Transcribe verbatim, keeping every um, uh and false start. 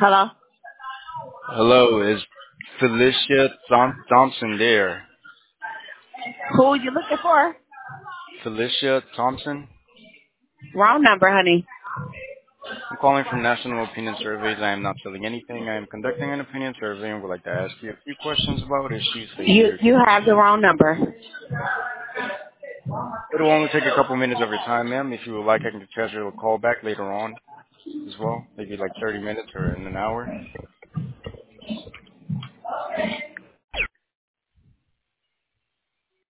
Hello? Hello, is Felicia Thom- Thompson there? Who are you looking for? Felicia Thompson? Wrong number, honey. I'm calling from National Opinion Surveys. I am not selling anything. I am conducting an opinion survey and would like to ask you a few questions about issues facing You your you have the community. wrong number. It will only take a couple minutes of your time, ma'am. If you would like, I can schedule a call back later on as well. Maybe like thirty minutes or in an hour.